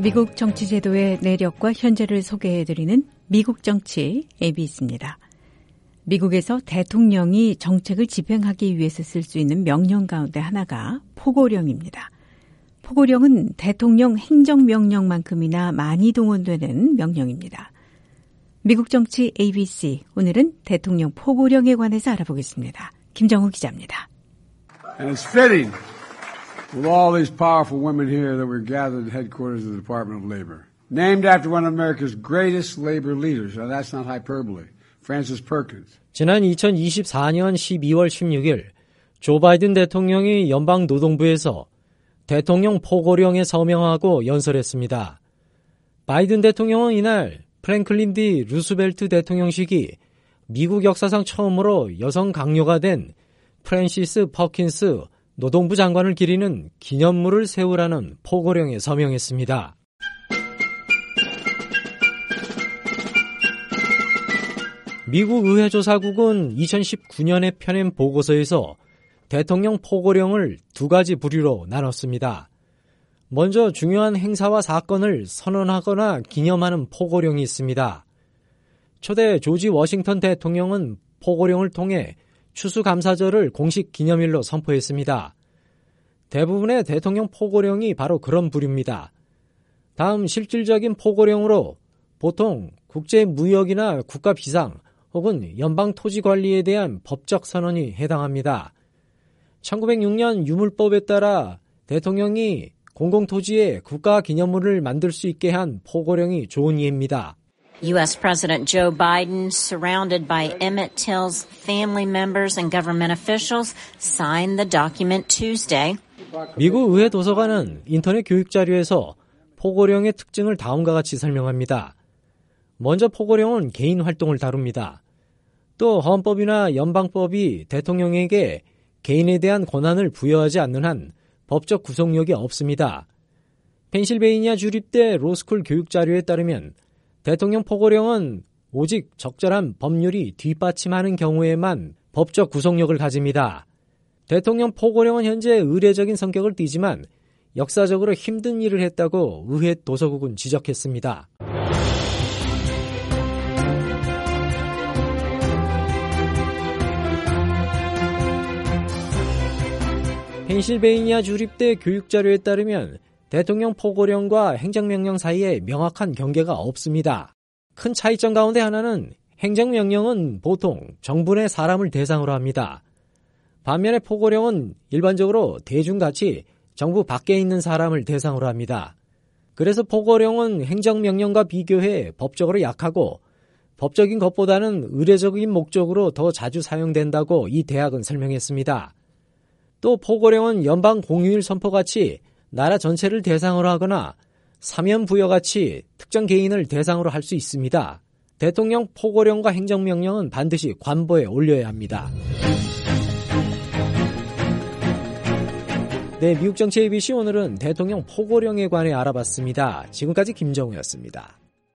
미국 정치 제도의 내력과 현재를 소개해드리는 미국 정치 ABC입니다. 미국에서 대통령이 정책을 집행하기 위해서 쓸 수 있는 명령 가운데 하나가 포고령입니다. 포고령은 대통령 행정명령만큼이나 많이 동원되는 명령입니다. 미국 정치 ABC, 오늘은 대통령 포고령에 관해서 알아보겠습니다. 김정우 기자입니다. And it's fitting with all these powerful women here that we're gathered at headquarters of the Department of Labor. Named after one of America's greatest labor leaders. Now that's not hyperbole. Francis Perkins. 지난 2024년 12월 16일 조 바이든 대통령이 연방노동부에서 대통령 포고령에 서명하고 연설했습니다. 바이든 대통령은 이날 프랭클린 D. 루스벨트 대통령 시기 미국 역사상 처음으로 여성 강요가 된 프랜시스 퍼킨스 노동부 장관을 기리는 기념물을 세우라는 포고령에 서명했습니다. 미국 의회조사국은 2019년에 펴낸 보고서에서 대통령 포고령을 두 가지 부류로 나눴습니다. 먼저 중요한 행사와 사건을 선언하거나 기념하는 포고령이 있습니다. 초대 조지 워싱턴 대통령은 포고령을 통해 추수감사절을 공식 기념일로 선포했습니다. 대부분의 대통령 포고령이 바로 그런 부류입니다. 다음 실질적인 포고령으로 보통 국제무역이나 국가비상 혹은 연방토지관리에 대한 법적 선언이 해당합니다. 1906년 유물법에 따라 대통령이 공공토지에 국가기념물을 만들 수 있게 한 포고령이 좋은 예입니다. U.S. President Joe Biden, surrounded by Emmett Till's family members and government officials, signed the document Tuesday. 미국 의회 도서관은 인터넷 교육 자료에서 포고령의 특징을 다음과 같이 설명합니다. 먼저 포고령은 개인 활동을 다룹니다. 또 헌법이나 연방법이 대통령에게 개인에 대한 권한을 부여하지 않는 한 법적 구속력이 없습니다. 펜실베이니아 주립대 로스쿨 교육 자료에 따르면 대통령 포고령은 오직 적절한 법률이 뒷받침하는 경우에만 법적 구속력을 가집니다. 대통령 포고령은 현재 의례적인 성격을 띠지만 역사적으로 힘든 일을 했다고 의회 도서국은 지적했습니다. 펜실베이니아 주립대 교육자료에 따르면 대통령 포고령과 행정명령 사이에 명확한 경계가 없습니다. 큰 차이점 가운데 하나는 행정명령은 보통 정부 내 사람을 대상으로 합니다. 반면에 포고령은 일반적으로 대중같이 정부 밖에 있는 사람을 대상으로 합니다. 그래서 포고령은 행정명령과 비교해 법적으로 약하고 법적인 것보다는 의례적인 목적으로 더 자주 사용된다고 이 대학은 설명했습니다. 또 포고령은 연방 공휴일 선포같이 나라 전체를 대상으로 하거나 사면 부여같이 특정 개인을 대상으로 할 수 있습니다. 대통령 포고령과 행정명령은 반드시 관보에 올려야 합니다. 네, 미국 정치 ABC 오늘은 대통령 포고령에 관해 알아봤습니다. 지금까지 김정우였습니다.